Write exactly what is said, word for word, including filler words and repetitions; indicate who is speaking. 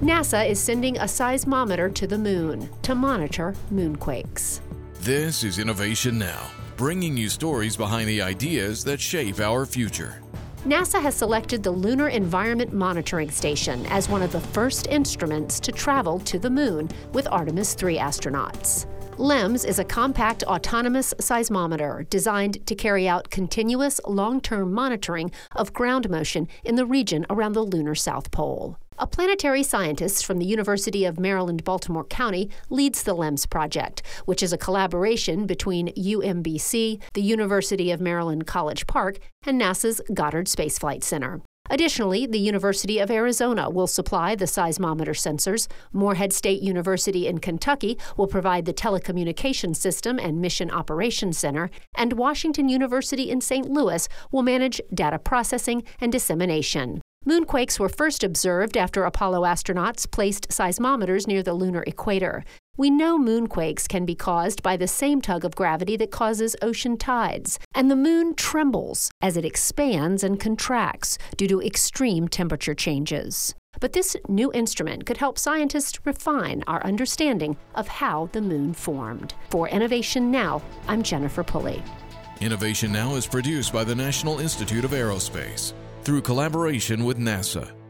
Speaker 1: NASA is sending a seismometer to the moon to monitor moonquakes.
Speaker 2: This is Innovation Now, bringing you stories behind the ideas that shape our future.
Speaker 1: NASA has selected the Lunar Environment Monitoring Station as one of the first instruments to travel to the moon with Artemis three astronauts. LEMS is a compact autonomous seismometer designed to carry out continuous long-term monitoring of ground motion in the region around the lunar South Pole. A planetary scientist from the University of Maryland, Baltimore County leads the LEMS project, which is a collaboration between U M B C, the University of Maryland College Park, and NASA's Goddard Space Flight Center. Additionally, the University of Arizona will supply the seismometer sensors, Morehead State University in Kentucky will provide the telecommunications system and mission operations center, and Washington University in Saint Louis will manage data processing and dissemination. Moonquakes were first observed after Apollo astronauts placed seismometers near the lunar equator. We know moonquakes can be caused by the same tug of gravity that causes ocean tides, and the moon trembles as it expands and contracts due to extreme temperature changes. But this new instrument could help scientists refine our understanding of how the moon formed. For Innovation Now, I'm Jennifer Pulley.
Speaker 2: Innovation Now is produced by the National Institute of Aerospace through collaboration with NASA.